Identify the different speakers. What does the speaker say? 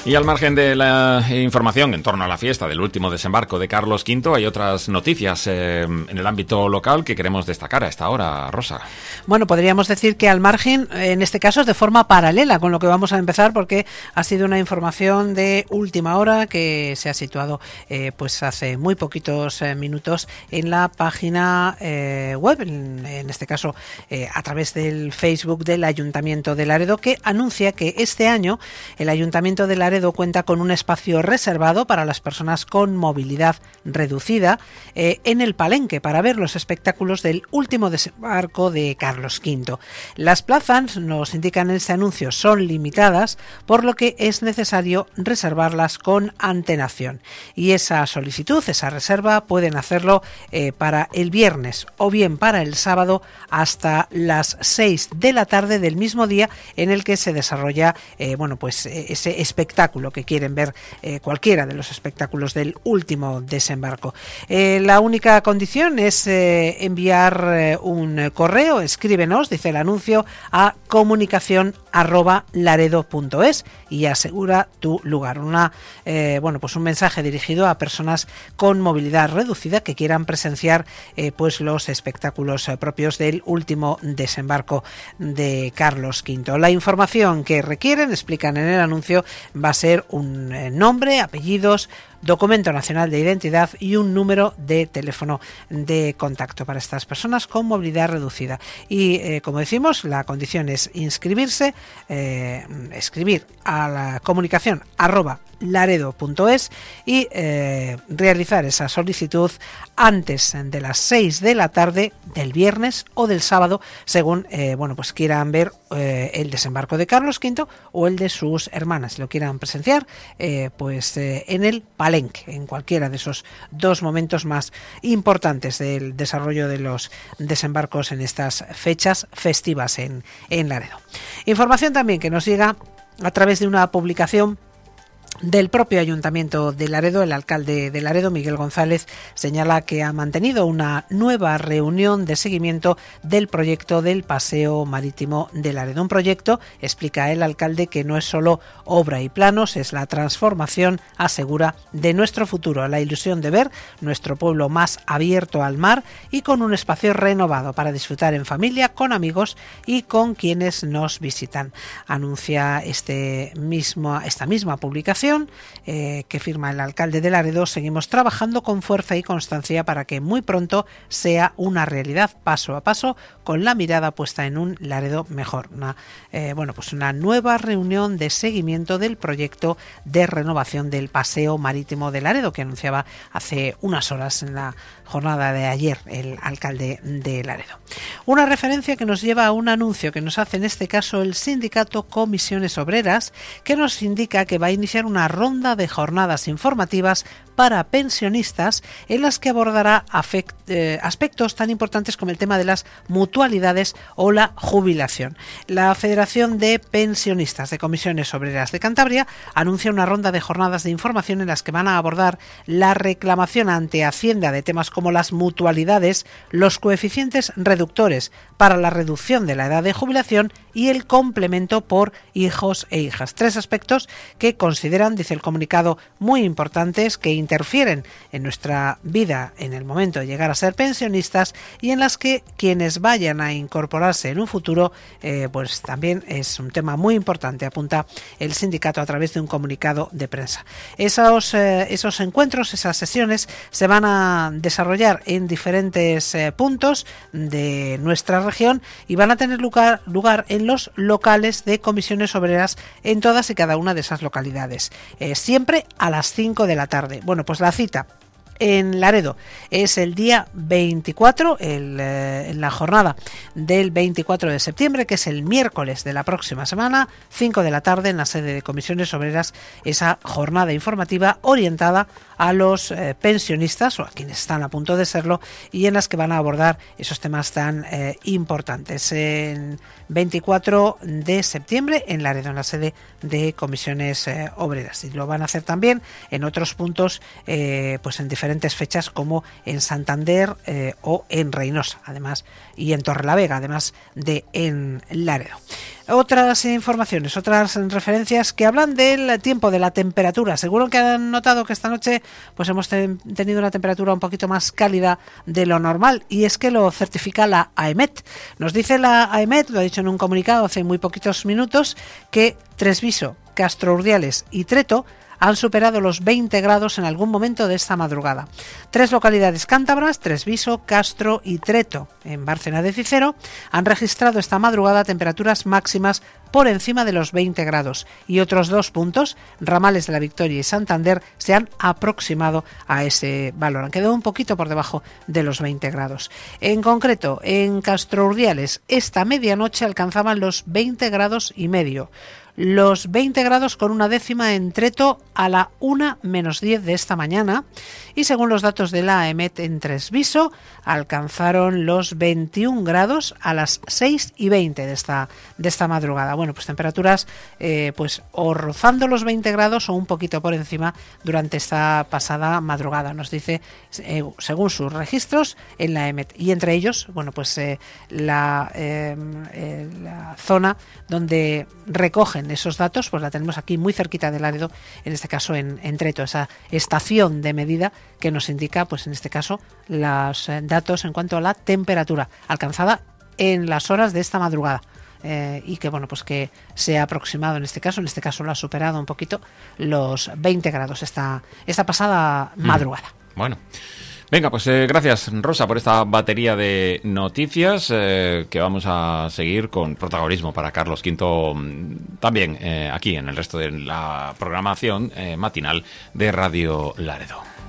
Speaker 1: Y al margen de la información en torno a la fiesta del último desembarco de Carlos V, hay otras noticias en el ámbito local que queremos destacar a esta hora, Rosa.
Speaker 2: Bueno, podríamos decir que al margen, en este caso es de forma paralela con lo que vamos a empezar, porque ha sido una información de última hora que se ha situado pues hace muy poquitos minutos en la página web, en este caso a través del Facebook del Ayuntamiento de Laredo, que anuncia que este año el Ayuntamiento de Laredo cuenta con un espacio reservado para las personas con movilidad reducida en el Palenque para ver los espectáculos del último desembarco de Carlos V. Las plazas, nos indican en este anuncio, son limitadas, por lo que es necesario reservarlas con antelación. Y esa solicitud, esa reserva, pueden hacerlo para el viernes o bien para el sábado hasta las 6 de la tarde del mismo día en el que se desarrolla ese espectáculo que quieren ver, cualquiera de los espectáculos del último desembarco. La única condición es enviar un correo, escríbenos, dice el anuncio, a comunicación@laredo.es y asegura tu lugar. Un mensaje dirigido a personas con movilidad reducida que quieran presenciar los espectáculos propios del último desembarco de Carlos V. La información que requieren, explican en el anuncio, va a ser un nombre, apellidos, documento nacional de identidad y un número de teléfono de contacto para estas personas con movilidad reducida. Y como decimos, la condición es inscribirse, escribir a la comunicación @laredo.es y realizar esa solicitud antes de las 6 de la tarde del viernes o del sábado, según quieran ver el desembarco de Carlos V o el de sus hermanas, si lo quieran presenciar en el Palenque, en cualquiera de esos dos momentos más importantes del desarrollo de los desembarcos en estas fechas festivas en Laredo. Información también que nos llega a través de una publicación del propio Ayuntamiento de Laredo. El alcalde de Laredo, Miguel González, señala que ha mantenido una nueva reunión de seguimiento del proyecto del Paseo Marítimo de Laredo. Un proyecto, explica el alcalde, que no es solo obra y planos, es la transformación, asegura, de nuestro futuro, la ilusión de ver nuestro pueblo más abierto al mar y con un espacio renovado para disfrutar en familia, con amigos y con quienes nos visitan. Anuncia esta misma publicación que firma el alcalde de Laredo: seguimos trabajando con fuerza y constancia para que muy pronto sea una realidad, paso a paso, con la mirada puesta en un Laredo mejor. Una nueva reunión de seguimiento del proyecto de renovación del Paseo Marítimo de Laredo, que anunciaba hace unas horas en la jornada de ayer el alcalde de Laredo. Una referencia que nos lleva a un anuncio que nos hace en este caso el sindicato Comisiones Obreras, que nos indica que va a iniciar una ronda de jornadas informativas para pensionistas en las que abordará aspectos tan importantes como el tema de las mutualidades o la jubilación. La Federación de Pensionistas de Comisiones Obreras de Cantabria anuncia una ronda de jornadas de información en las que van a abordar la reclamación ante Hacienda de temas como las mutualidades, los coeficientes reductores para la reducción de la edad de jubilación y el complemento por hijos e hijas. Tres aspectos que consideran, dice el comunicado, muy importantes, que interfieren en nuestra vida en el momento de llegar a ser pensionistas y en las que quienes vayan a incorporarse en un futuro, también es un tema muy importante, apunta el sindicato a través de un comunicado de prensa. Esos encuentros, esas sesiones, se van a desarrollar en diferentes puntos de nuestra región y van a tener lugar en los locales de Comisiones Obreras en todas y cada una de esas localidades, siempre a las 5 de la tarde. Bueno, pues la cita en Laredo es el día 24, en la jornada del 24 de septiembre, que es el miércoles de la próxima semana, 5 de la tarde, en la sede de Comisiones Obreras, esa jornada informativa orientada a los pensionistas o a quienes están a punto de serlo y en las que van a abordar esos temas tan importantes. En 24 de septiembre en Laredo, en la sede de Comisiones Obreras, y lo van a hacer también en otros puntos, en diferentes diferentes fechas como en Santander o en Reynosa, además, y en Torrelavega, además de en Laredo. Otras informaciones, otras referencias que hablan del tiempo, de la temperatura. Seguro que han notado que esta noche pues hemos tenido una temperatura un poquito más cálida de lo normal, y es que lo certifica la AEMET. Nos dice la AEMET, lo ha dicho en un comunicado hace muy poquitos minutos, que Tresviso, Castro Urdiales y Treto han superado los 20 grados en algún momento de esta madrugada. 3 localidades cántabras, Tresviso, Castro y Treto, en Bárcena de Cicero, han registrado esta madrugada temperaturas máximas por encima de los 20 grados, y otros 2 puntos, Ramales de la Victoria y Santander, se han aproximado a ese valor. Han quedado un poquito por debajo de los 20 grados. En concreto, en Castro Urdiales, esta medianoche alcanzaban los 20 grados y medio. Los 20 grados con una décima en Treto a la 1:10 de esta mañana, y según los datos de la AEMET en Tresviso alcanzaron los 21 grados a las 6:20 de esta madrugada. Bueno, pues temperaturas pues o rozando los 20 grados o un poquito por encima durante esta pasada madrugada, nos dice según sus registros en la AEMET, y entre ellos, bueno, pues la zona donde recogen esos datos, pues la tenemos aquí muy cerquita de Laredo, en este caso en Treto, esa estación de medida que nos indica, pues en este caso, los datos en cuanto a la temperatura alcanzada en las horas de esta madrugada. Y que bueno, pues que se ha aproximado en este caso lo ha superado un poquito los 20 grados esta pasada madrugada.
Speaker 1: Bueno. Venga, pues gracias, Rosa, por esta batería de noticias que vamos a seguir con protagonismo para Carlos V también aquí en el resto de la programación matinal de Radio Laredo.